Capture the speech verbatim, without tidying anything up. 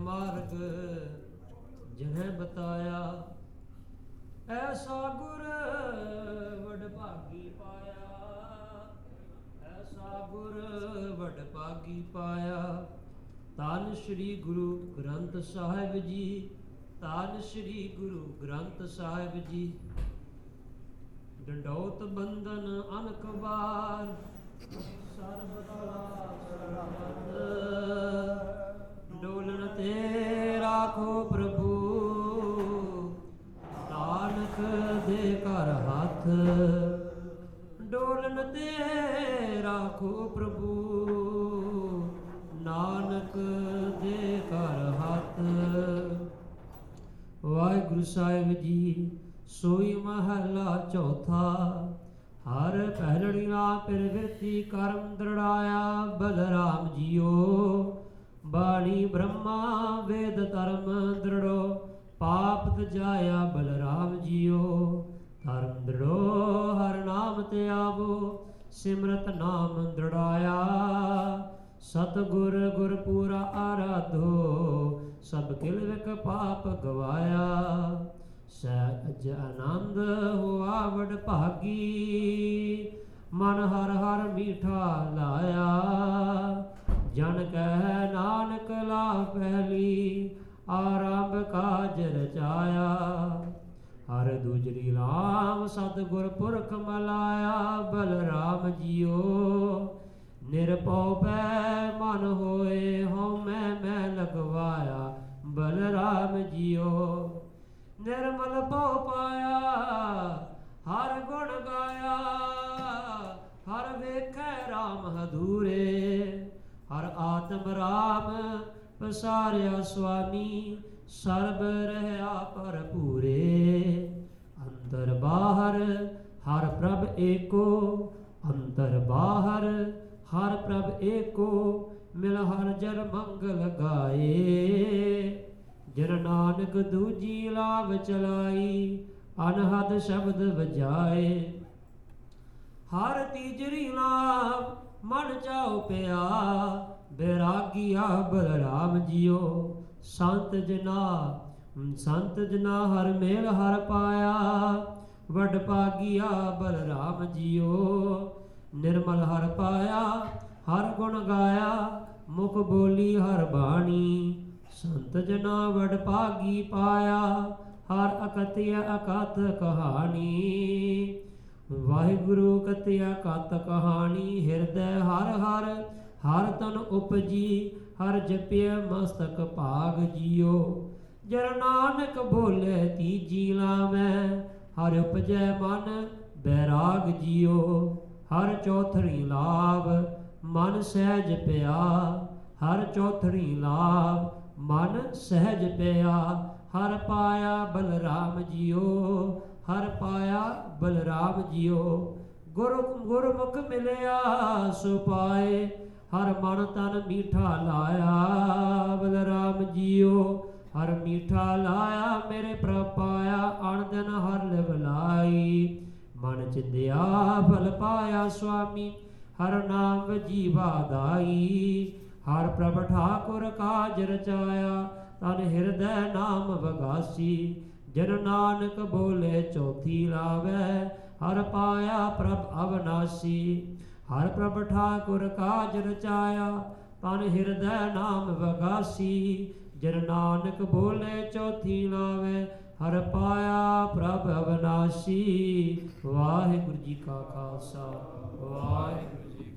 मार्ग जिन्हें बताया, ऐसा गुर वडभागी पाया, ऐसा गुर वडभागी पाया। धन श्री गुरु ग्रंथ साहिब जी, धन श्री गुरु ग्रंथ साहिब जी। डंडौत बंधन अनक बार, सर्वदा सरबत। डोलन ते राखो प्रभु, नानक दे कर हाथ। डोलन ते राखो प्रभु, नानक दे कर हाथ। वाहिगुरु साहिब जी सोई महला चौथा। हर पहलड़ी नाम प्रवृत्ति कर्म दृढ़ाया, बलराम जियो बाणी ब्रह्मा वेद धर्म दृढ़ो। पाप तजाया बलराम जियो, धर्म दृढ़ो हर नाम ते आवो। सिमरत नाम दृढ़ाया, सतगुर गुर पूरा आराधो। सब किल विक पाप गवाया, सहज आनंद हुआ वडभागी। मन हर हर मीठा लाया, जन कह नानक ला पहली। आरंभ काज रचाया, हर दूजरी राम सतगुर पुरख मलाया। बलराम जियो निरपौ पै मन होए, हों मैं मैं लगवाया। बलराम जियो निर्मल पौ पाया, हर गुण गाया। हर वेखै राम हदूरे, हर आत्म राम पसारिया स्वामी। सर्ब रहया भरपूरे, अंदर बाहर हर प्रभ एको। अंदर बाहर हर प्रभ एको, मिल हर जन मंगल गाए। जन नानक दूजी लाभ चलाई, अनहद शब्द बजाए। हर तीजरी लाभ मन चाओ पिया, बैरागिया बलराम जियो। संत जना संत जना हर मेल हर पाया, वडभागिया बलराम जियो। निर्मल हर पाया, हर गुण गाया। मुख बोली हर बाणी, संत जना वडभागी पाया। हर अकथय अकथ कहानी, वाहिगुरु कथय अकथ कहानी। हृदय हर हर हर तन उपजी, हर जप्य मस्तक भाग जियो। जर नानक बोले तीजी लावै, हर उपजै मन बैराग जियो। हर चौथड़ी लाभ मन सहज पिया, हर चौथड़ी लाभ मन सहज पिया। हर पाया बलराम जियो, हर पाया बलराम जियो। गुरु गुरमुख मिलया सो पाए, हर मन तन मीठा लाया। बलराम जियो हर मीठा लाया, मेरे प्रभ पाया। अण दिन हर लिवलाई, मन चिंदिया फल पाया स्वामी। हर नाम जीवा दाई, हर प्रभ ठाकुर काज रचाया। तन हृदय नाम बगासी, जन नानक बोले चौथी लावै। हर पाया प्रभ अविनाशी, हर प्रभ ठाकुर काज रचाया। तन हृदय नाम बगासी, जन नानक बोले चौथी लावै। हर पाया प्रभ अविनाशी। वाहिगुरु जी का खालसा, वाहिगुरु